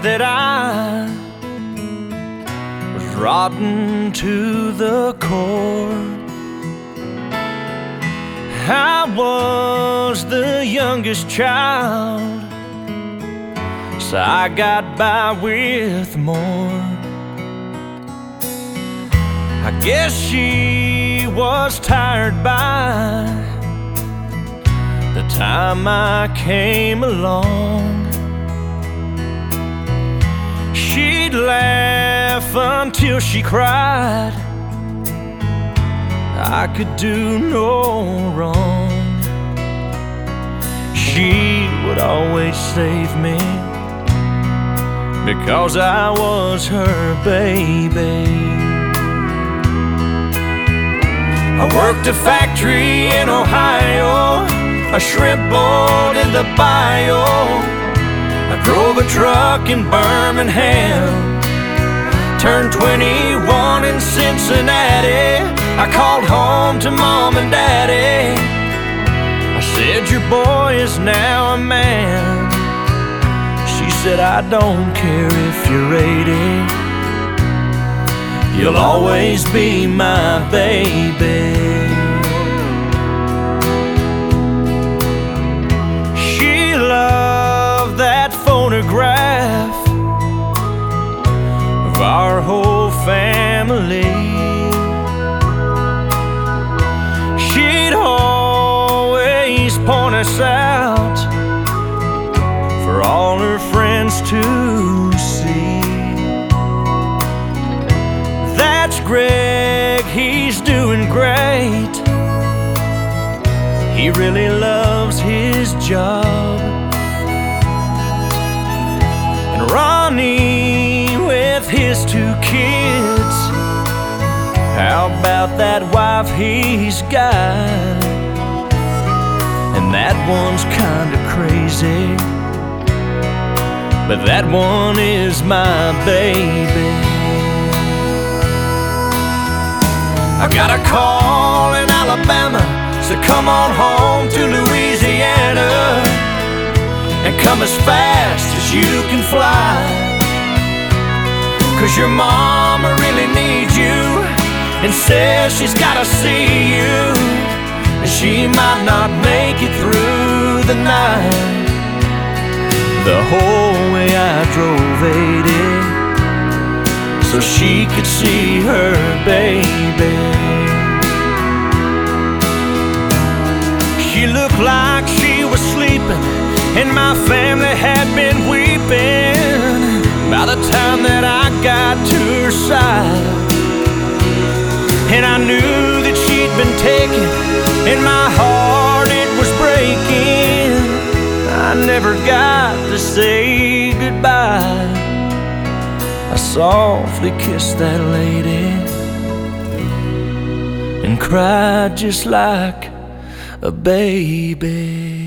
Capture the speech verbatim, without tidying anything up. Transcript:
that I was rotten to the core. I was the youngest child, so I got by with more. I guess she was tired by the time I came along. She'd laugh until she cried. I could do no wrong. She would always save me because I was her baby. I worked a factory in Ohio, a shrimp boat in the bayou. I drove a truck in Birmingham, turned twenty-one in Cincinnati. I called home to mom and daddy. I said, your boy is now a man. She said, I don't care if you're eighty, you'll always be my baby. She loved that photograph of our whole family. She'd always point us out for all her friends to see. That's Greg, he's doing great. He really loves his job. And Ronnie with his two kids, how about that wife he's got? And that one's kinda crazy, but that one is my baby. I got a call in Alabama, so come on home to Louisiana and come as fast as you can fly, 'cause your mama really needs you and says she's gotta see you, and she might not make it through the night. The whole way I drove eighty so she could see her baby. She looked like she was sleeping, and my family had been weeping by the time that I got to her side. And I knew that she'd been taken, and my heart, it was breaking. I never got to say goodbye. I softly kissed that lady and cried just like a baby.